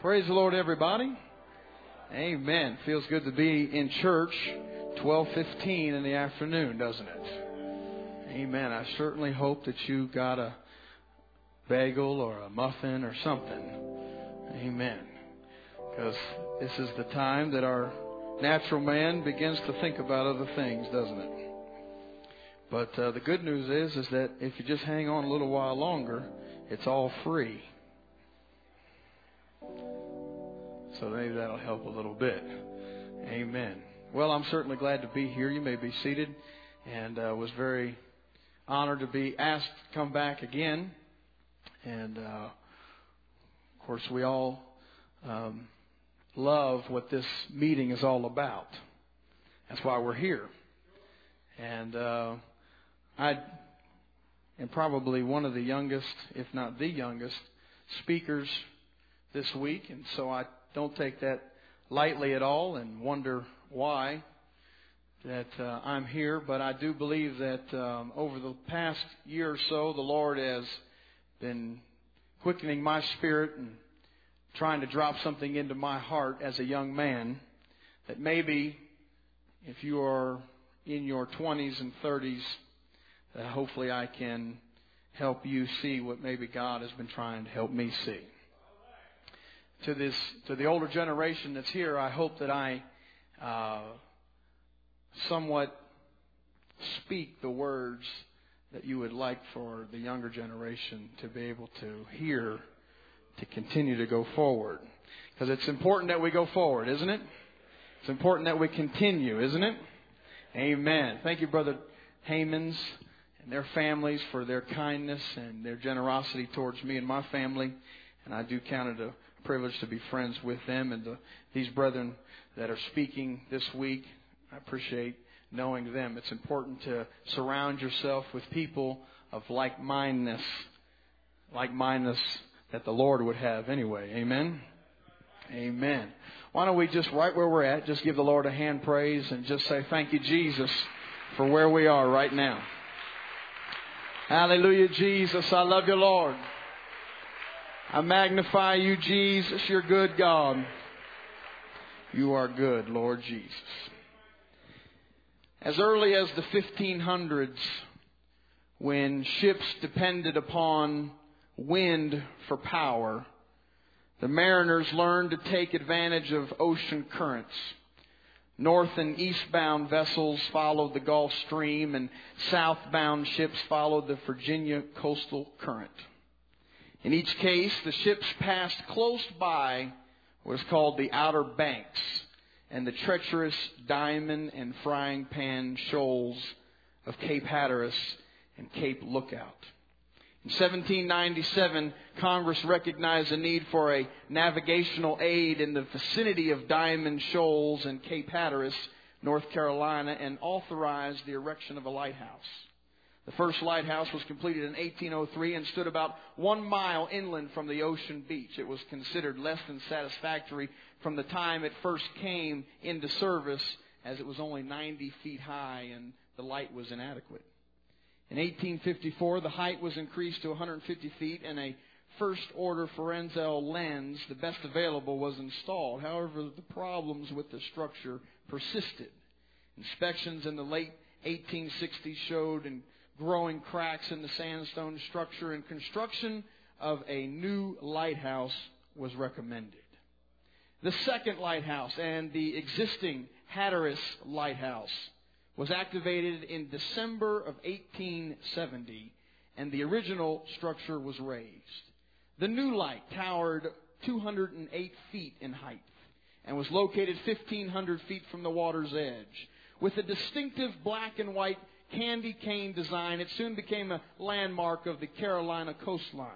Praise the Lord, everybody. Amen. Feels good to be in church 12:15 in the afternoon, doesn't it? Amen. I certainly hope that you got a bagel or a muffin or something. Amen. Because this is the time that our natural man begins to think about other things, doesn't it? But the good news is that if you just hang on a little while longer, it's all free. So maybe that'll help a little bit. Amen. Well, I'm certainly glad to be here. You may be seated. And was very honored to be asked to come back again. And, of course, we all love what this meeting is all about. That's why we're here. And I am probably one of the youngest, if not the youngest, speakers this week. And so I don't take that lightly at all and wonder why that I'm here. But I do believe that over the past year or so, the Lord has been quickening my spirit and trying to drop something into my heart as a young man that maybe if you are in your 20s and 30s, hopefully I can help you see what maybe God has been trying to help me see. To the older generation that's here, I hope that I somewhat speak the words that you would like for the younger generation to be able to hear to continue to go forward. Because it's important that we go forward, isn't it? It's important that we continue, isn't it? Amen. Thank you, Brother Hamons and their families for their kindness and their generosity towards me and my family. And I do count it a privilege to be friends with them and these brethren that are speaking this week. I appreciate knowing them. It's important to surround yourself with people of like-mindedness that the Lord would have anyway. Amen? Amen. Why don't we just, right where we're at, just give the Lord a hand praise and just say, thank you, Jesus, for where we are right now. Hallelujah, Jesus. I love you, Lord. I magnify you, Jesus. You're good, God. You are good, Lord Jesus. As early as the 1500s, when ships depended upon wind for power, the mariners learned to take advantage of ocean currents. North and eastbound vessels followed the Gulf Stream, and southbound ships followed the Virginia coastal current. In each case, the ships passed close by what is called the Outer Banks and the treacherous Diamond and Frying Pan shoals of Cape Hatteras and Cape Lookout. In 1797, Congress recognized the need for a navigational aid in the vicinity of Diamond Shoals and Cape Hatteras, North Carolina, and authorized the erection of a lighthouse. The first lighthouse was completed in 1803 and stood about 1 mile inland from the ocean beach. It was considered less than satisfactory from the time it first came into service, as it was only 90 feet high and the light was inadequate. In 1854, the height was increased to 150 feet and a first-order Fresnel lens, the best available, was installed. However, the problems with the structure persisted. Inspections in the late 1860s showed growing cracks in the sandstone structure, and construction of a new lighthouse was recommended. The second lighthouse and the existing Hatteras Lighthouse was activated in December of 1870, and the original structure was raised. The new light towered 208 feet in height and was located 1,500 feet from the water's edge. With a distinctive black and white candy cane design, it soon became a landmark of the Carolina coastline.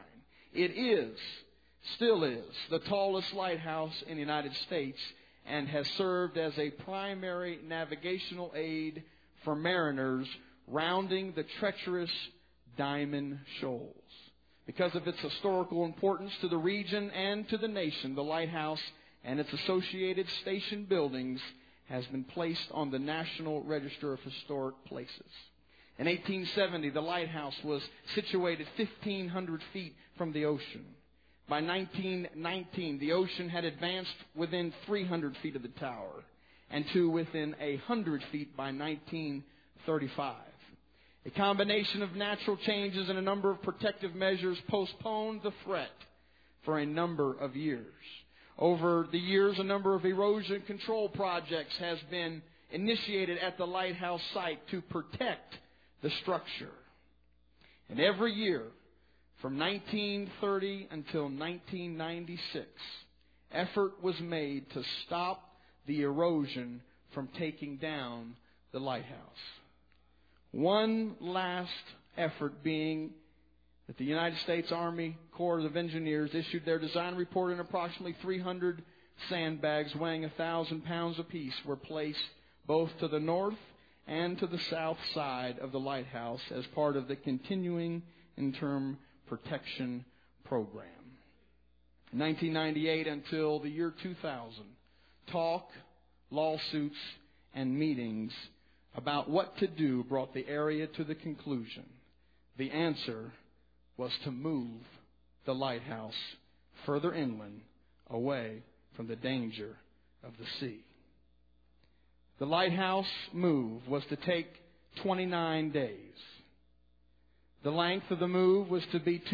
It still is, the tallest lighthouse in the United States and has served as a primary navigational aid for mariners rounding the treacherous Diamond Shoals. Because of its historical importance to the region and to the nation, the lighthouse and its associated station buildings has been placed on the National Register of Historic Places. In 1870, the lighthouse was situated 1,500 feet from the ocean. By 1919, the ocean had advanced within 300 feet of the tower, and to within 100 feet by 1935. A combination of natural changes and a number of protective measures postponed the threat for a number of years. Over the years, a number of erosion control projects has been initiated at the lighthouse site to protect the structure. And every year, from 1930 until 1996, effort was made to stop the erosion from taking down the lighthouse. One last effort being that the United States Army Corps of Engineers issued their design report, and approximately 300 sandbags weighing 1,000 pounds apiece were placed both to the north and to the south side of the lighthouse as part of the continuing interim protection program. In 1998 until the year 2000, talk, lawsuits, and meetings about what to do brought the area to the conclusion. The answer was to move the lighthouse further inland, away from the danger of the sea. The lighthouse move was to take 29 days. The length of the move was to be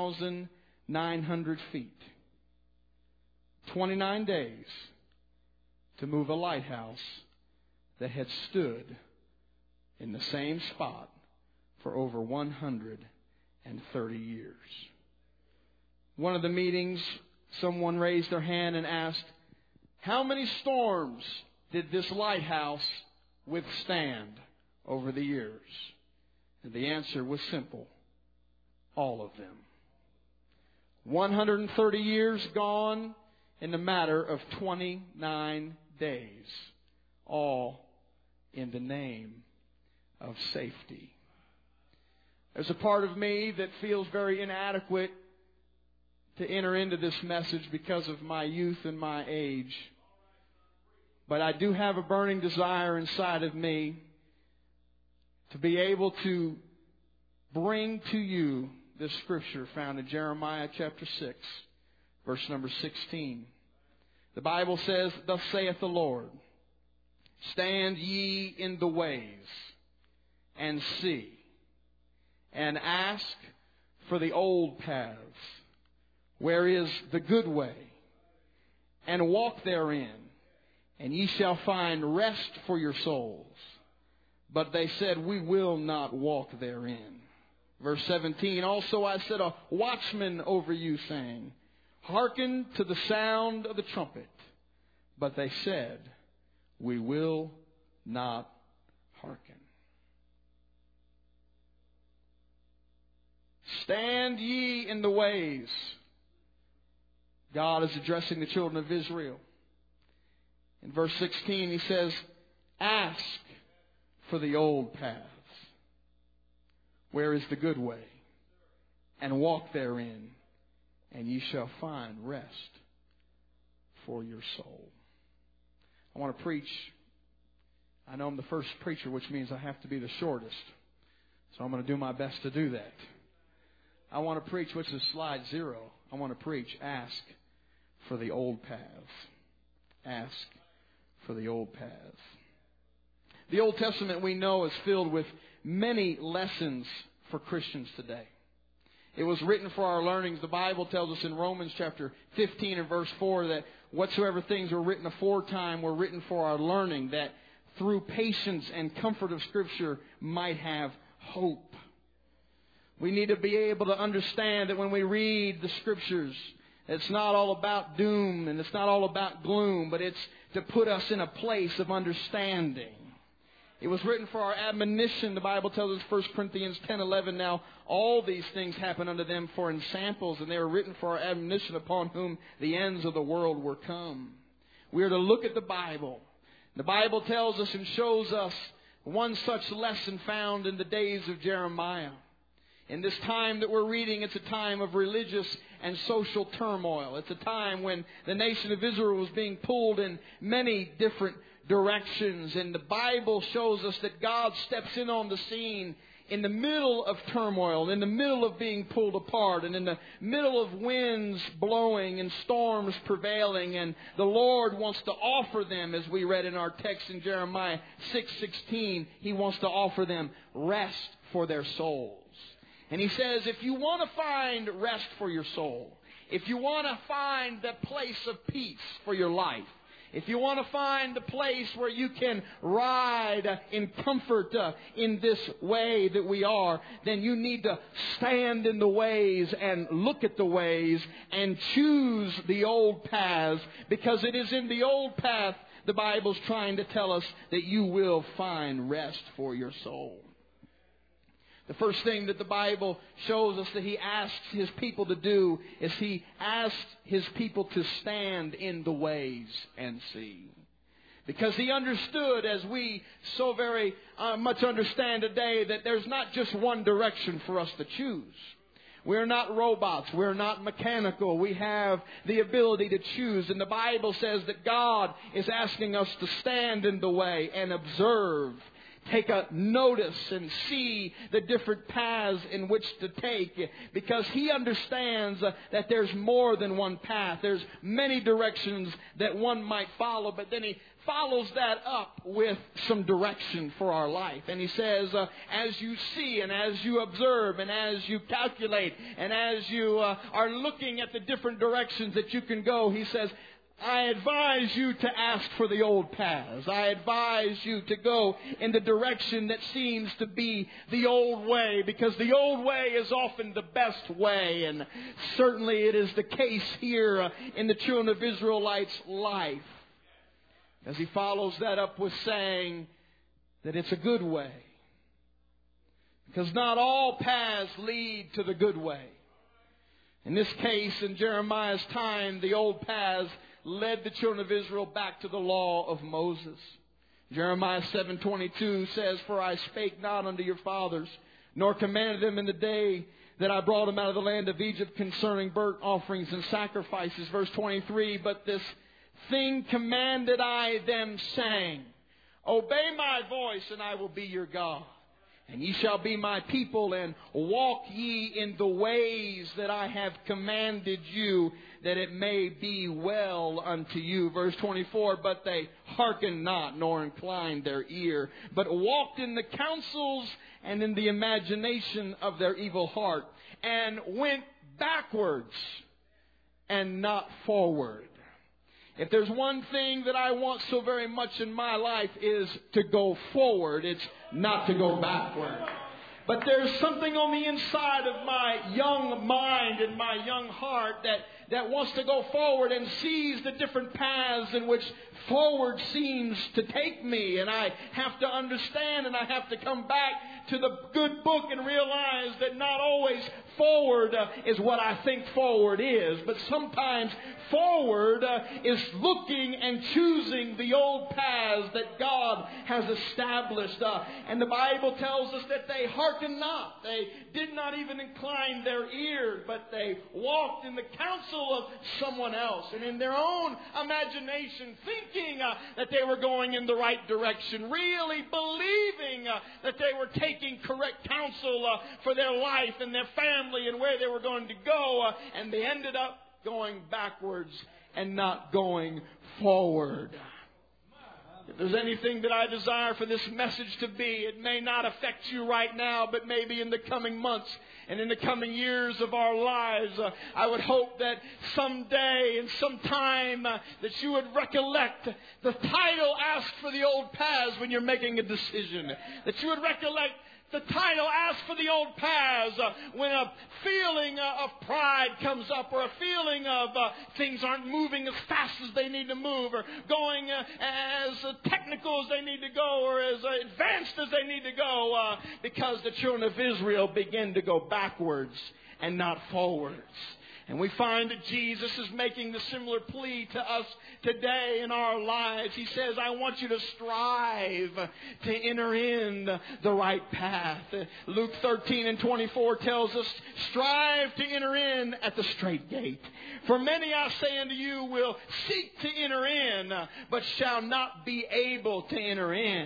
2,900 feet. 29 days to move a lighthouse that had stood in the same spot for over 130 years. One of the meetings, someone raised their hand and asked, "How many storms did this lighthouse withstand over the years?" And the answer was simple: all of them. 130 years gone in the matter of 29 days, all in the name of safety. There's a part of me that feels very inadequate to enter into this message because of my youth and my age. But I do have a burning desire inside of me to be able to bring to you this scripture found in Jeremiah chapter 6, verse number 16. The Bible says, "Thus saith the Lord, stand ye in the ways, and see, and ask for the old paths, where is the good way, and walk therein, and ye shall find rest for your souls. But they said, we will not walk therein." Verse 17, "Also I set a watchman over you, saying, hearken to the sound of the trumpet. But they said, we will not hearken." Stand ye in the ways. God is addressing the children of Israel. In verse 16 he says, ask for the old paths. Where is the good way? And walk therein, and ye shall find rest for your soul. I want to preach. I know I'm the first preacher, which means I have to be the shortest. So I'm going to do my best to do that. I want to preach, which is slide 0. I want to preach, ask for the old paths. Ask for the old paths. The Old Testament, we know, is filled with many lessons for Christians today. It was written for our learnings. The Bible tells us in Romans chapter 15 and verse 4 that whatsoever things were written aforetime were written for our learning, that through patience and comfort of Scripture might have hope. We need to be able to understand that when we read the Scriptures, it's not all about doom and it's not all about gloom, but it's to put us in a place of understanding. It was written for our admonition. The Bible tells us, 1 Corinthians 10:11, "Now all these things happen unto them for ensamples, and they were written for our admonition, upon whom the ends of the world were come." We are to look at the Bible. The Bible tells us and shows us one such lesson found in the days of Jeremiah. In this time that we're reading, it's a time of religious and social turmoil. It's a time when the nation of Israel was being pulled in many different directions. And the Bible shows us that God steps in on the scene in the middle of turmoil, in the middle of being pulled apart, and in the middle of winds blowing and storms prevailing, and the Lord wants to offer them, as we read in our text in Jeremiah 6:16, He wants to offer them rest for their souls. And He says, if you want to find rest for your soul, if you want to find that place of peace for your life, if you want to find the place where you can ride in comfort in this way that we are, then you need to stand in the ways and look at the ways and choose the old paths, because it is in the old path the Bible's trying to tell us that you will find rest for your soul. The first thing that the Bible shows us that He asks His people to do is He asks His people to stand in the ways and see. Because He understood, as we so very much understand today, that there's not just one direction for us to choose. We're not robots. We're not mechanical. We have the ability to choose. And the Bible says that God is asking us to stand in the way and observe. Take a notice and see the different paths in which to take, because He understands that there's more than one path. There's many directions that one might follow, but then He follows that up with some direction for our life. And He says, as you see and as you observe and as you calculate and as you are looking at the different directions that you can go, He says, I advise you to ask for the old paths. I advise you to go in the direction that seems to be the old way, because the old way is often the best way. And certainly it is the case here in the children of Israelites' life. As He follows that up with saying that it's a good way. Because not all paths lead to the good way. In this case, in Jeremiah's time, the old paths led the children of Israel back to the law of Moses. Jeremiah 7:22 says, for I spake not unto your fathers, nor commanded them in the day that I brought them out of the land of Egypt concerning burnt offerings and sacrifices. Verse 23, but this thing commanded I them, saying, obey my voice, and I will be your God. And ye shall be my people, and walk ye in the ways that I have commanded you, that it may be well unto you. Verse 24, but they hearkened not, nor inclined their ear, but walked in the counsels and in the imagination of their evil heart, and went backwards and not forward. If there's one thing that I want so very much in my life is to go forward. It's not to go backward. But there's something on the inside of my young mind and my young heart that wants to go forward and sees the different paths in which forward seems to take me. And I have to understand, and I have to come back to the good book and realize that not always forward is what I think forward is. But sometimes forward is looking and choosing the old paths that God has established. And the Bible tells us that they hearkened not. They did not even incline their ears, but they walked in the counsel of someone else and in their own imagination, thinking that they were going in the right direction, really believing that they were taking correct counsel for their life and their family and where they were going to go, and they ended up going backwards and not going forward. If there's anything that I desire for this message to be, it may not affect you right now, but maybe in the coming months and in the coming years of our lives, I would hope that someday and sometime that you would recollect the title, Ask for the Old Paths, when you're making a decision. That you would recollect the title, Ask for the Old Paths, when a feeling of pride comes up, or a feeling of things aren't moving as fast as they need to move, or going as technical as they need to go, or as advanced as they need to go, because the children of Israel begin to go backwards and not forwards. And we find that Jesus is making the similar plea to us today in our lives. He says, I want you to strive to enter in the right path. Luke 13:24 tells us, strive to enter in at the straight gate. For many, I say unto you, will seek to enter in, but shall not be able to enter in.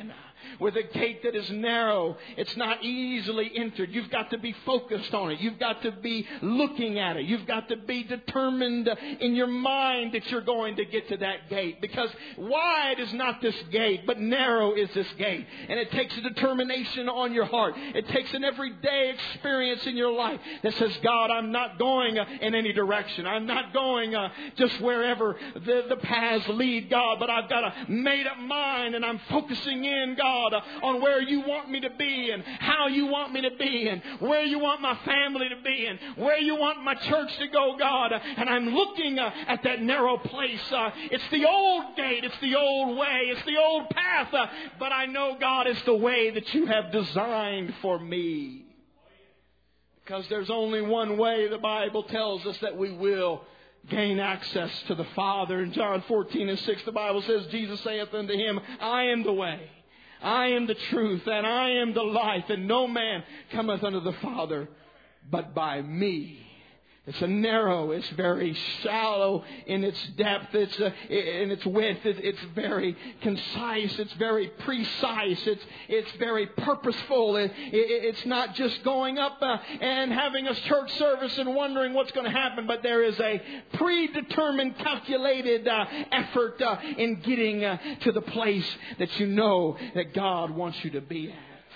with a gate that is narrow. It's not easily entered. You've got to be focused on it. You've got to be looking at it. You've got to be determined in your mind that you're going to get to that gate. Because wide is not this gate, but narrow is this gate. And it takes a determination on your heart. It takes an everyday experience in your life that says, God, I'm not going in any direction. I'm not going just wherever the paths lead, God, but I've got a made up mind, and I'm focusing in, God, on where you want me to be and how you want me to be and where you want my family to be and where you want my church to go, God. And I'm looking at that narrow place. It's the old gate. It's the old way. It's the old path. But I know, God, it's the way that you have designed for me. Because there's only one way, the Bible tells us, that we will gain access to the Father. In John 14:6, the Bible says, Jesus saith unto him, I am the way, I am the truth, and I am the life, and no man cometh unto the Father but by me. It's a narrow, it's very shallow in its depth, it's in its width, it's very concise, it's very precise, it's very purposeful. It's not just going up and having a church service and wondering what's going to happen, but there is a predetermined, calculated effort in getting to the place that you know that God wants you to be at.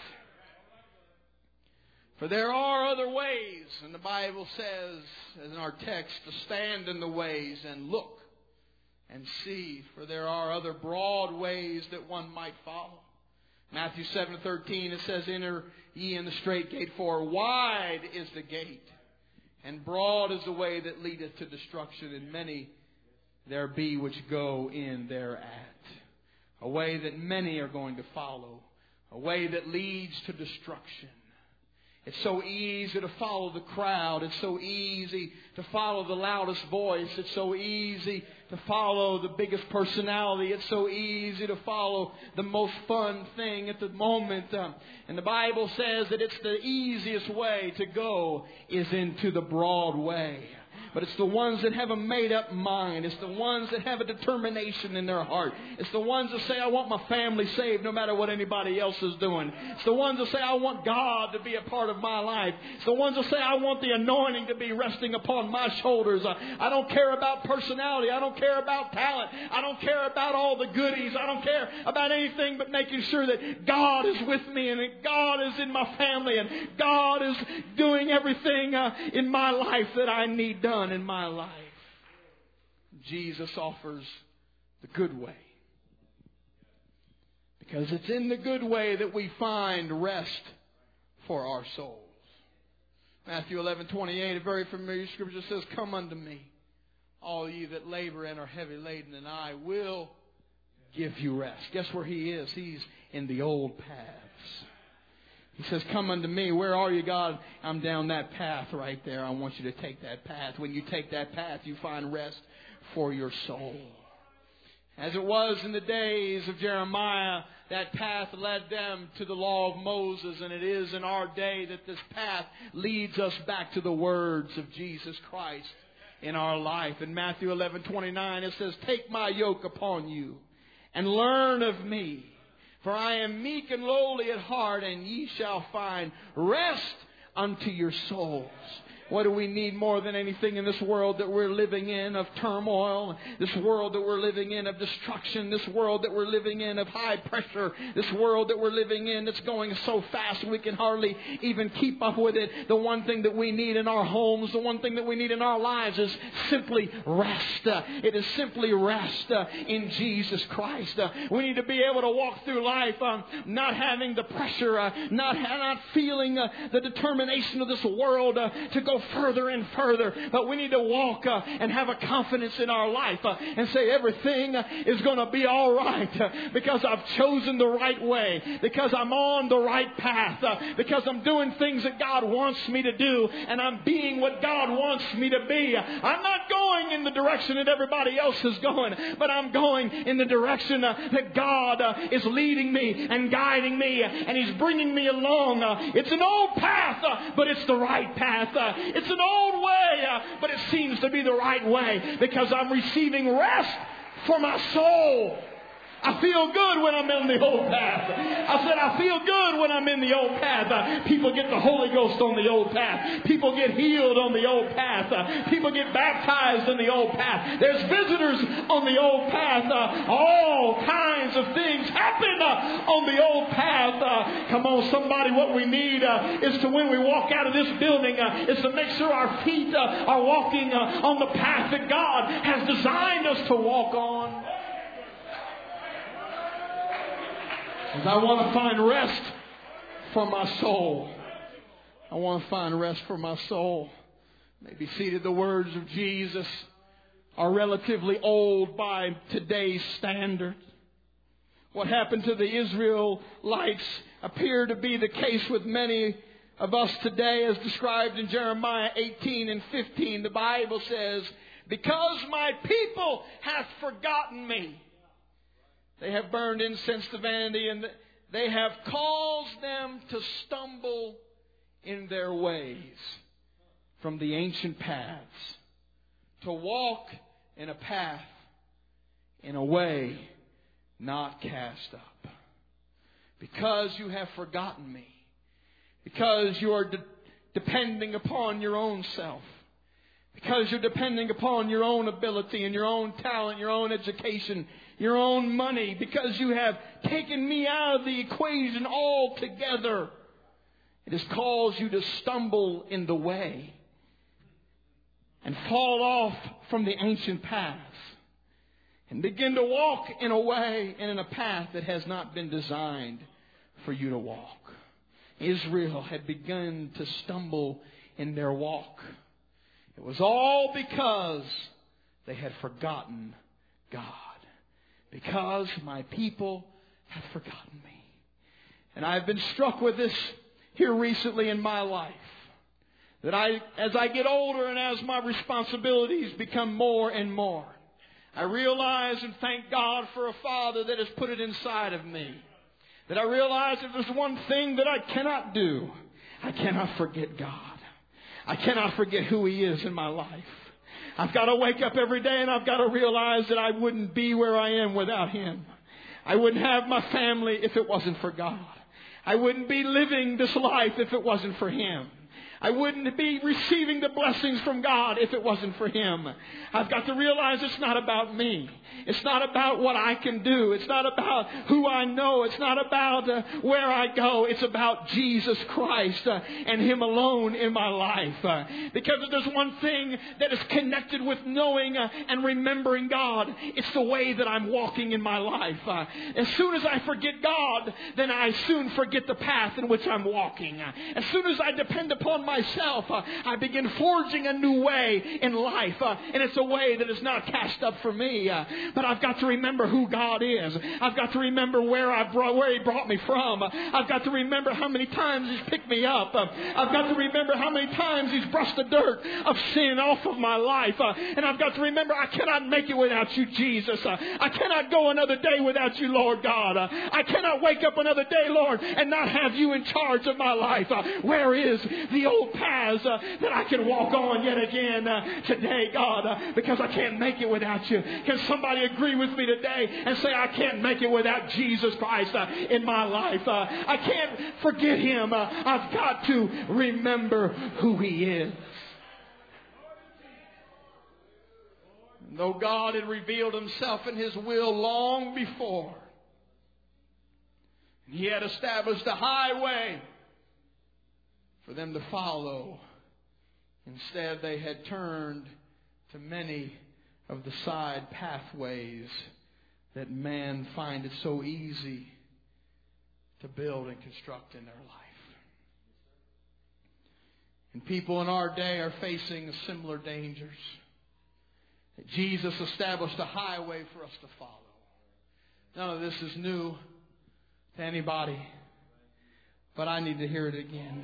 For there are other ways, and the Bible says, as in our text, to stand in the ways and look and see. For there are other broad ways that one might follow. Matthew 7:13, it says, Enter ye in the strait gate, for wide is the gate, and broad is the way that leadeth to destruction, and many there be which go in thereat. A way that many are going to follow. A way that leads to destruction. It's so easy to follow the crowd. It's so easy to follow the loudest voice. It's so easy to follow the biggest personality. It's so easy to follow the most fun thing at the moment. And the Bible says that it's the easiest way to go is into the broad way. But it's the ones that have a made-up mind. It's the ones that have a determination in their heart. It's the ones that say, I want my family saved no matter what anybody else is doing. It's the ones that say, I want God to be a part of my life. It's the ones that say, I want the anointing to be resting upon my shoulders. I don't care about personality. I don't care about talent. I don't care about all the goodies. I don't care about anything but making sure that God is with me and that God is in my family and God is doing everything in my life that I need done in my life. Jesus offers the good way. Because it's in the good way that we find rest for our souls. Matthew 11:28, a very familiar scripture, says, Come unto me, all ye that labor and are heavy laden, and I will give you rest. Guess where He is? He's in the old paths. He says, Come unto me. Where are you, God? I'm down that path right there. I want you to take that path. When you take that path, you find rest for your soul. As it was in the days of Jeremiah, that path led them to the law of Moses. And it is in our day that this path leads us back to the words of Jesus Christ in our life. In Matthew 11:29, it says, Take my yoke upon you and learn of me. For I am meek and lowly at heart, and ye shall find rest unto your souls. What do we need more than anything in this world that we're living in of turmoil? This world that we're living in of destruction. This world that we're living in of high pressure. This world that we're living in that's going so fast we can hardly even keep up with it. The one thing that we need in our homes, the one thing that we need in our lives is simply rest. It is simply rest in Jesus Christ. We need to be able to walk through life not having the pressure, not feeling the determination of this world to go further and further. But we need to walk and have a confidence in our life and say everything is going to be all right because I've chosen the right way, because I'm on the right path, because I'm doing things that God wants me to do, and I'm being what God wants me to be. I'm not going in the direction that everybody else is going, but I'm going in the direction that God is leading me and guiding me, and He's bringing me along. It's an old path, but it's the right path. It's an old way, but it seems to be the right way because I'm receiving rest for my soul. I feel good when I'm in the old path. I said, I feel good when I'm in the old path. People get the Holy Ghost on the old path. People get healed on the old path. People get baptized in the old path. There's visitors on the old path. All kinds of things happen on the old path. Come on, somebody, what we need is to, when we walk out of this building, is to make sure our feet are walking on the path that God has designed us to walk on. Because I want to find rest for my soul. I want to find rest for my soul. Maybe seated, the words of Jesus are relatively old by today's standards. What happened to the Israelites appear to be the case with many of us today, as described in Jeremiah 18 and 15. The Bible says, because my people have forgotten me, they have burned incense to vanity, and they have caused them to stumble in their ways from the ancient paths, to walk in a path, in a way not cast up. Because you have forgotten me, because you are depending upon your own self, because you're depending upon your own ability and your own talent, your own education, your own money, because you have taken me out of the equation altogether, it has caused you to stumble in the way and fall off from the ancient paths and begin to walk in a way and in a path that has not been designed for you to walk. Israel had begun to stumble in their walk. It was all because they had forgotten God. Because my people have forgotten me. And I've been struck with this here recently in my life. That as I get older and as my responsibilities become more and more, I realize and thank God for a Father that has put it inside of me. That I realize if there's one thing that I cannot do, I cannot forget God. I cannot forget who He is in my life. I've got to wake up every day and I've got to realize that I wouldn't be where I am without Him. I wouldn't have my family if it wasn't for God. I wouldn't be living this life if it wasn't for Him. I wouldn't be receiving the blessings from God if it wasn't for Him. I've got to realize it's not about me. It's not about what I can do. It's not about who I know. It's not about where I go. It's about Jesus Christ and Him alone in my life. Because if there's one thing that is connected with knowing and remembering God, it's the way that I'm walking in my life. As soon as I forget God, then I soon forget the path in which I'm walking. As soon as I depend upon myself, I begin forging a new way in life. And it's a way that is not cast up for me. But I've got to remember who God is. I've got to remember where He brought me from. I've got to remember how many times He's picked me up. I've got to remember how many times He's brushed the dirt of sin off of my life. And I've got to remember I cannot make it without you, Jesus. I cannot go another day without you, Lord God. I cannot wake up another day, Lord, and not have you in charge of my life. Where is the old paths that I can walk on yet again today, God? Because I can't make it without you. Can somebody agree with me today and say, I can't make it without Jesus Christ in my life? I can't forget Him. I've got to remember who He is. And though God had revealed Himself and His will long before, He had established a highway for them to follow, instead they had turned to many of the side pathways that man find it so easy to build and construct in their life. And people in our day are facing similar dangers. That Jesus established a highway for us to follow. None of this is new to anybody, but I need to hear it again.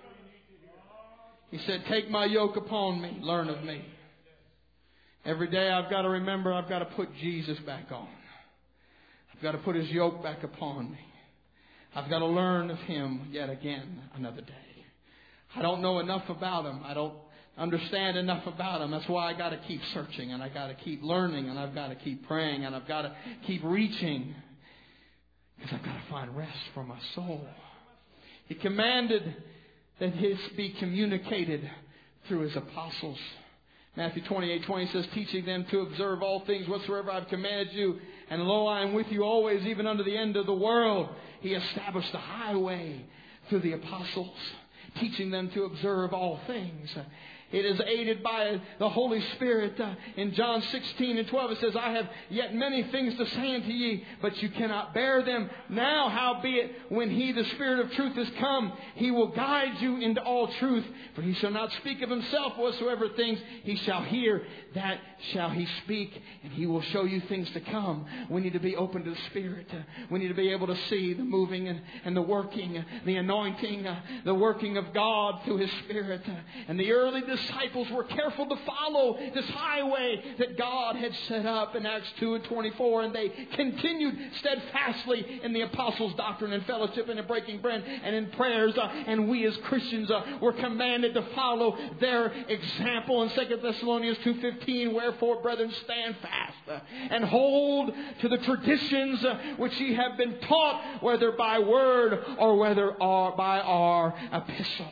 He said, take my yoke upon me, learn of me. Every day I've got to remember I've got to put Jesus back on. I've got to put His yoke back upon me. I've got to learn of Him yet again another day. I don't know enough about Him. I don't understand enough about Him. That's why I got to keep searching, and I got to keep learning, and I've got to keep praying, and I've got to keep reaching, because I've got to find rest for my soul. He commanded that His be communicated through His apostles. Matthew 28:20 says, teaching them to observe all things whatsoever I've commanded you. And lo, I am with you always, even unto the end of the world. He established the highway through the apostles, teaching them to observe all things. It is aided by the Holy Spirit. In John 16:12 it says, I have yet many things to say unto ye, but you cannot bear them now. Howbeit, when He, the Spirit of truth, is come, He will guide you into all truth. For He shall not speak of Himself, whatsoever things He shall hear, that shall He speak, and He will show you things to come. We need to be open to the Spirit. We need to be able to see the moving and the working, the anointing, the working of God through His Spirit. And the early disciples were careful to follow this highway that God had set up in Acts 2:24, and they continued steadfastly in the apostles' doctrine and fellowship and in breaking bread and in prayers. And we as Christians were commanded to follow their example. In 2 Thessalonians 2:15, wherefore, brethren, stand fast and hold to the traditions which ye have been taught, whether by word or whether by our epistle.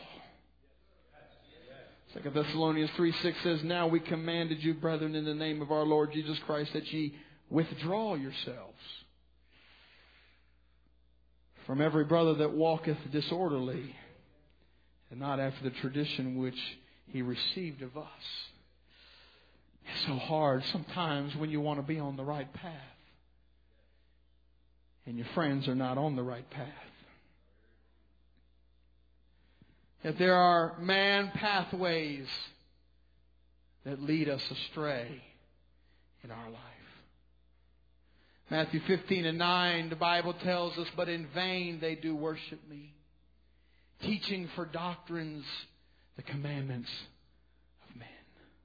2 Thessalonians 3:6 says, now we commanded you, brethren, in the name of our Lord Jesus Christ, that ye withdraw yourselves from every brother that walketh disorderly, and not after the tradition which he received of us. It's so hard sometimes when you want to be on the right path, and your friends are not on the right path. That there are man pathways that lead us astray in our life. Matthew 15:9, the Bible tells us, but in vain they do worship me, teaching for doctrines the commandments of men.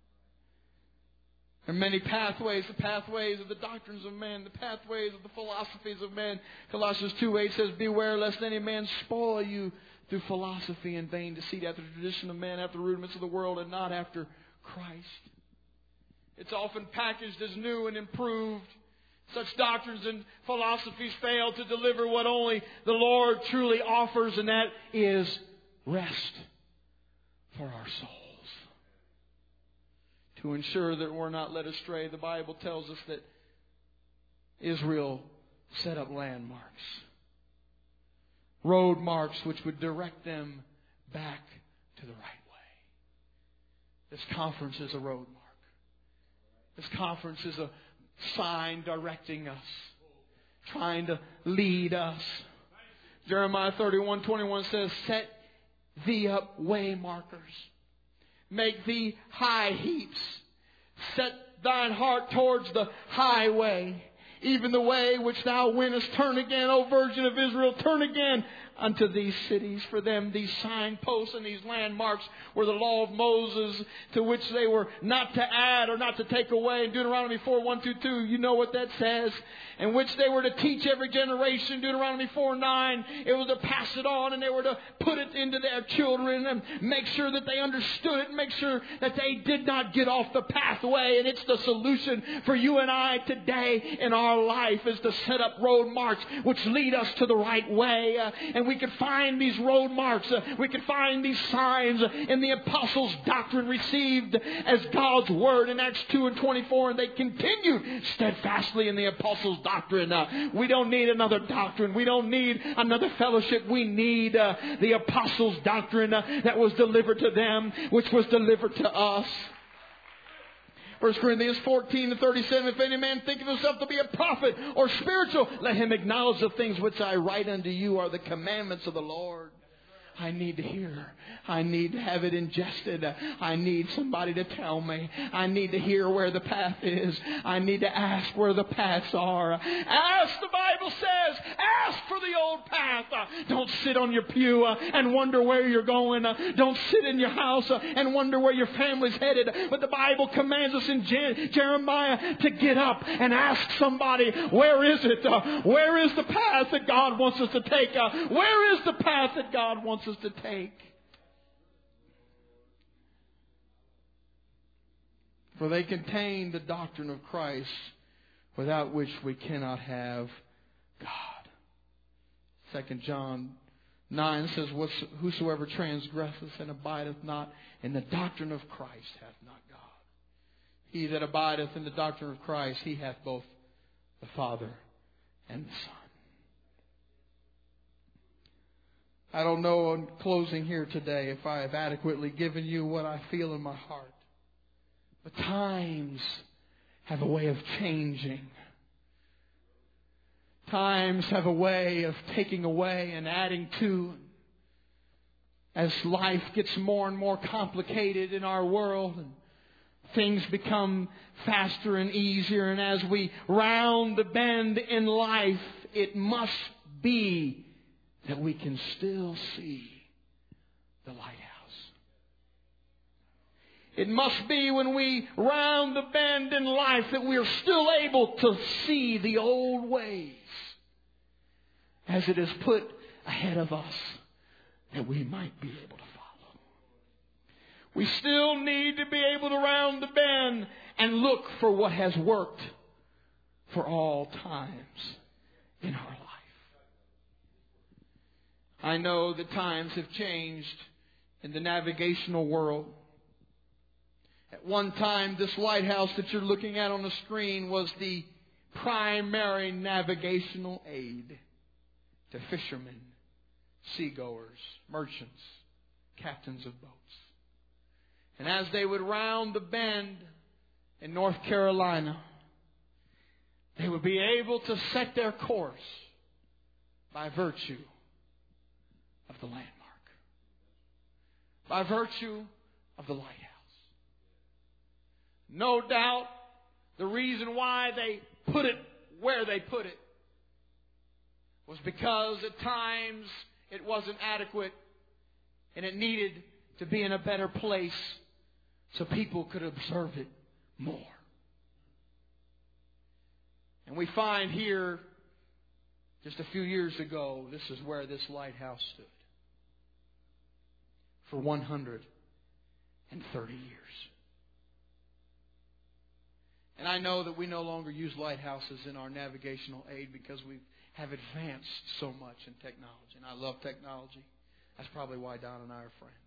There are many pathways, the pathways of the doctrines of men, the pathways of the philosophies of men. Colossians 2:8 says, beware lest any man spoil you through philosophy and vain deceit, after the tradition of man, after the rudiments of the world, and not after Christ. It's often packaged as new and improved. Such doctrines and philosophies fail to deliver what only the Lord truly offers, and that is rest for our souls. To ensure that we're not led astray, the Bible tells us that Israel set up landmarks. Road marks which would direct them back to the right way. This conference is a road mark. This conference is a sign directing us, trying to lead us. Jeremiah 31:21 says, set thee up way markers. Make thee high heaps. Set thine heart towards the highway, even the way which thou wentest. Turn again, O Virgin of Israel, turn again unto these cities. For them these signposts and these landmarks were the law of Moses, to which they were not to add or not to take away. In Deuteronomy 4:1-2, you know what that says. In which they were to teach every generation. Deuteronomy 4:9, it was to pass it on, and they were to put it into their children and make sure that they understood it, and make sure that they did not get off the pathway. And it's the solution for you and I today in our life, is to set up road marks which lead us to the right way. And we can find these road marks, we can find these signs in the apostles' doctrine received as God's word in Acts 2:24, and they continued steadfastly in the apostles' doctrine. We don't need another doctrine. We don't need another fellowship. We need the apostles' doctrine that was delivered to them, which was delivered to us. 1 Corinthians 14:37, if any man think of himself to be a prophet or spiritual, let him acknowledge the things which I write unto you are the commandments of the Lord. I need to hear. I need to have it ingested. I need somebody to tell me. I need to hear where the path is. I need to ask where the paths are. Ask, the Bible says. Ask for the old path. Don't sit on your pew and wonder where you're going. Don't sit in your house and wonder where your family's headed. But the Bible commands us in Jeremiah to get up and ask somebody, where is it? Where is the path that God wants us to take? Where is the path that God wants us to take? For they contain the doctrine of Christ, without which we cannot have God. 2 John 9 says, whosoever transgresseth and abideth not in the doctrine of Christ hath not God. He that abideth in the doctrine of Christ, he hath both the Father and the Son. I don't know, in closing here today, if I have adequately given you what I feel in my heart. But times have a way of changing. Times have a way of taking away and adding to. As life gets more and more complicated in our world, and things become faster and easier, and as we round the bend in life, it must be that we can still see the lighthouse. It must be when we round the bend in life that we are still able to see the old ways as it is put ahead of us, that we might be able to follow. We still need to be able to round the bend and look for what has worked for all times in our life. I know that times have changed in the navigational world. At one time, this lighthouse that you're looking at on the screen was the primary navigational aid to fishermen, seagoers, merchants, captains of boats. And as they would round the bend in North Carolina, they would be able to set their course by virtue of the landmark, by virtue of the lighthouse. No doubt the reason why they put it where they put it was because at times it wasn't adequate and it needed to be in a better place so people could observe it more. And we find here, just a few years ago, this is where this lighthouse stood for 130 years. And I know that we no longer use lighthouses in our navigational aid because we have advanced so much in technology. And I love technology. That's probably why Don and I are friends.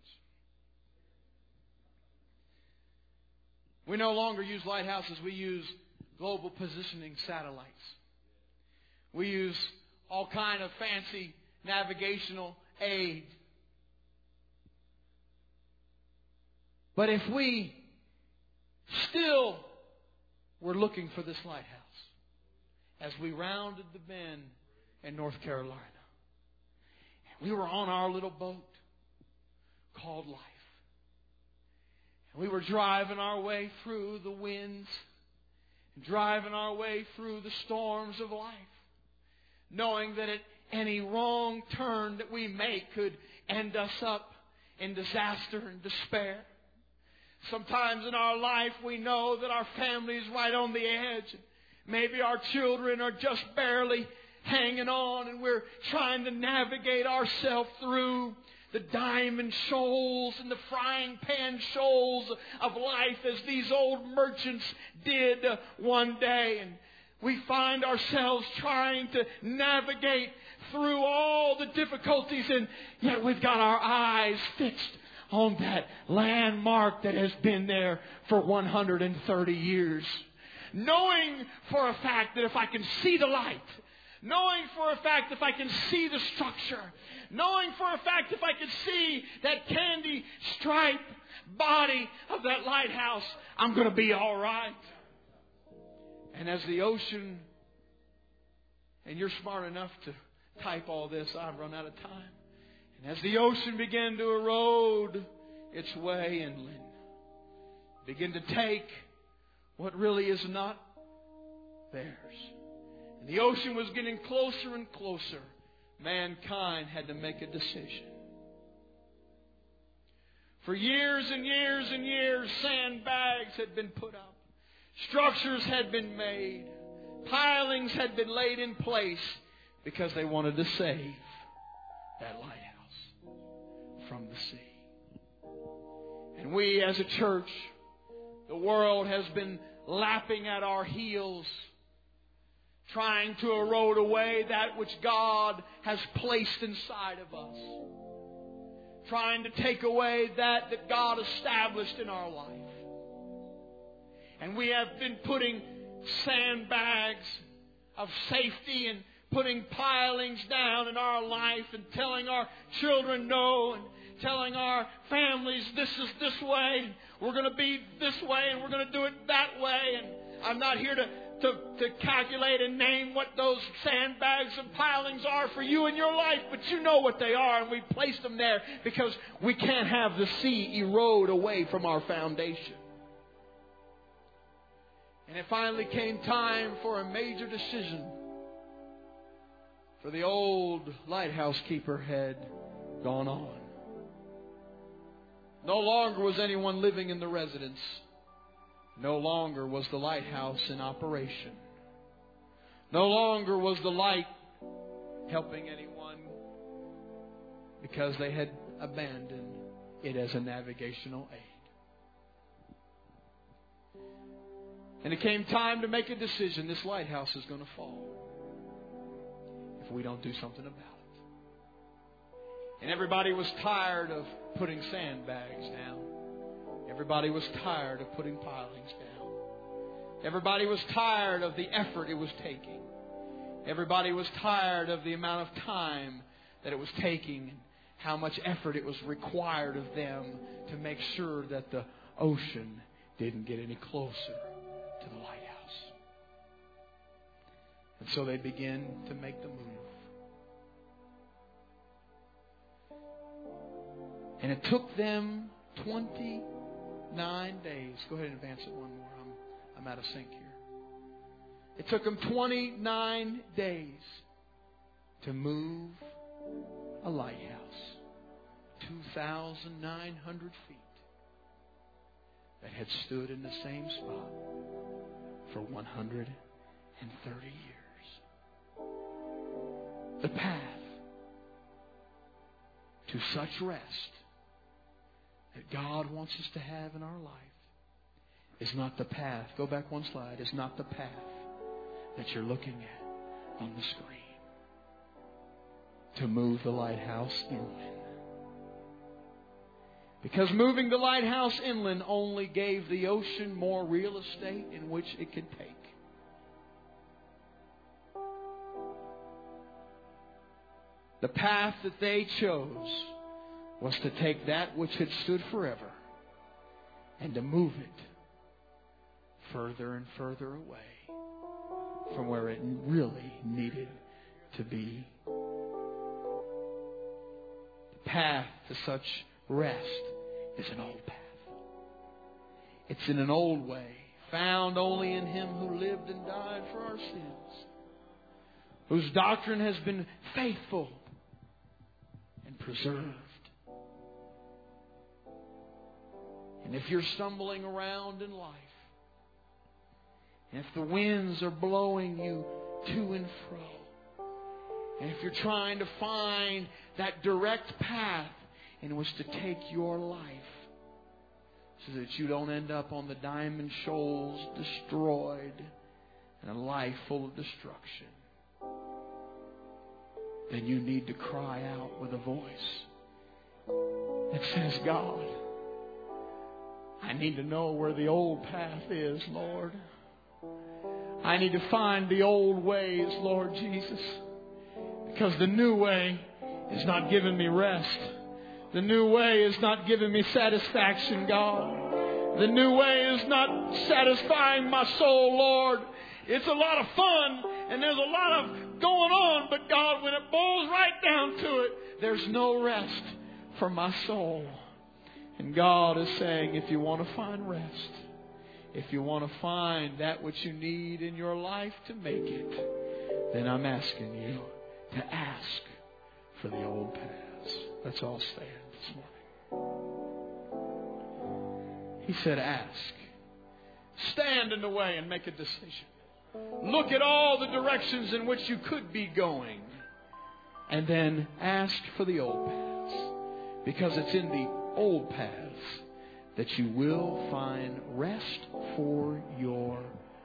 We no longer use lighthouses. We use global positioning satellites. We use all kind of fancy navigational aid. But if we still were looking for this lighthouse as we rounded the bend in North Carolina, and we were on our little boat called life, and we were driving our way through the winds, and driving our way through the storms of life, knowing that at any wrong turn that we make could end us up in disaster and despair. Sometimes in our life we know that our family is right on the edge. Maybe our children are just barely hanging on, and we're trying to navigate ourselves through the diamond shoals and the frying pan shoals of life as these old merchants did one day. And we find ourselves trying to navigate through all the difficulties, and yet we've got our eyes fixed on that landmark that has been there for 130 years. Knowing for a fact that if I can see the light, knowing for a fact if I can see the structure, knowing for a fact if I can see that candy stripe body of that lighthouse, I'm going to be all right. And as the ocean, and you're smart enough to type all this, I've run out of time. And as the ocean began to erode its way inland, begin to take what really is not theirs, and the ocean was getting closer and closer, mankind had to make a decision. For years and years and years, sandbags had been put up. Structures had been made. Pilings had been laid in place because they wanted to save that lighthouse from the sea. And we as a church, The world has been lapping at our heels, trying to erode away that which God has placed inside of us, trying to take away that God established in our life. And we have been putting sandbags of safety and putting pilings down in our life and telling our children no and telling our families this is this way, we're going to be this way and we're going to do it that way. And I'm not here to calculate and name what those sandbags and pilings are for you in your life, but you know what they are, and we placed them there because we can't have the sea erode away from our foundation. And it finally came time for a major decision. For the old lighthouse keeper had gone on. No longer was anyone living in the residence. No longer was the lighthouse in operation. No longer was the light helping anyone because they had abandoned it as a navigational aid. And it came time to make a decision. This lighthouse is going to fall if we don't do something about it. And everybody was tired of putting sandbags down. Everybody was tired of putting pilings down. Everybody was tired of the effort it was taking. Everybody was tired of the amount of time that it was taking and how much effort it was required of them to make sure that the ocean didn't get any closer to the lighthouse. And so they began to make the move. And it took them 29 days. Go ahead and advance it one more. I'm out of sync here. It took them 29 days to move a lighthouse 2,900 feet that had stood in the same spot for 130 years. The path to such rest that God wants us to have in our life is not the path. Go back one slide. It's not the path that you're looking at on the screen. To move the lighthouse inland. Because moving the lighthouse inland only gave the ocean more real estate in which it could take. The path that they chose was to take that which had stood forever and to move it further and further away from where it really needed to be. The path to such rest is an old path. It's in an old way, found only in Him who lived and died for our sins, whose doctrine has been faithful and preserved. And if you're stumbling around in life, and if the winds are blowing you to and fro, and if you're trying to find that direct path in which to take your life so that you don't end up on the diamond shoals destroyed and a life full of destruction, then you need to cry out with a voice that says, God, I need to know where the old path is, Lord. I need to find the old ways, Lord Jesus, because the new way is not giving me rest. The new way is not giving me satisfaction, God. The new way is not satisfying my soul, Lord. It's a lot of fun and there's a lot of going on, but God, when it boils right down to it, there's no rest for my soul. And God is saying, if you want to find rest, if you want to find that which you need in your life to make it, then I'm asking you to ask for the old paths. Let's all stand this morning. He said, ask. Stand in the way and make a decision. Look at all the directions in which you could be going. And then ask for the old paths. Because it's in the old paths that you will find rest for your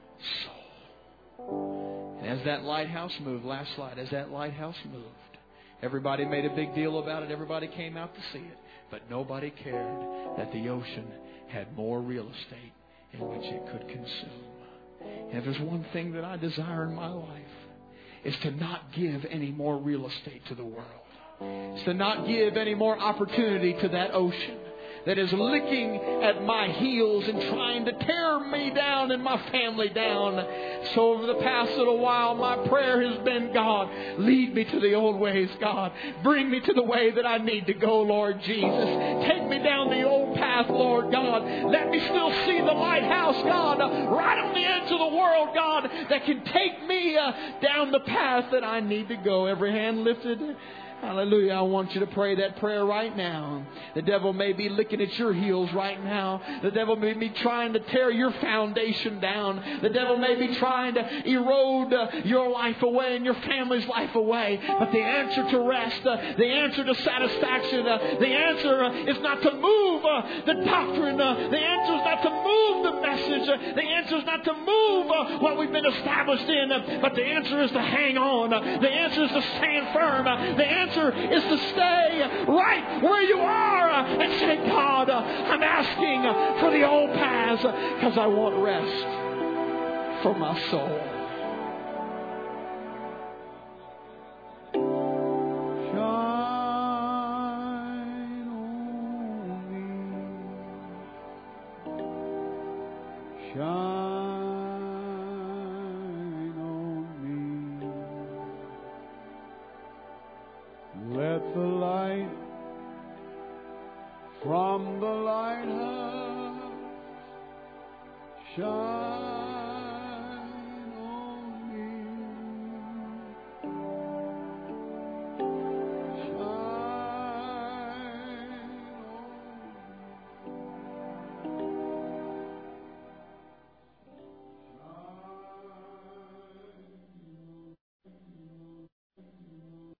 soul. And as that lighthouse moved, last slide, as that lighthouse moved, everybody made a big deal about it. Everybody came out to see it. But nobody cared that the ocean had more real estate in which it could consume. And if there's one thing that I desire in my life, it's to not give any more real estate to the world. It's to not give any more opportunity to that ocean that is licking at my heels and trying to tear me down and my family down. So over the past little while, my prayer has been, God, lead me to the old ways, God. Bring me to the way that I need to go, Lord Jesus. Take me down the old path, Lord God. Let me still see the lighthouse, God, right on the edge of the world, God, that can take me down the path that I need to go. Every hand lifted. Hallelujah. I want you to pray that prayer right now. The devil may be licking at your heels right now. The devil may be trying to tear your foundation down. The devil may be trying to erode your life away and your family's life away. But the answer to rest, the answer to satisfaction, the answer is not to move the doctrine. The answer is not to move the message. The answer is not to move what we've been established in. But the answer is to hang on. The answer is to stand firm. The answer is to stay right where you are and say, God, I'm asking for the old paths because I want rest for my soul.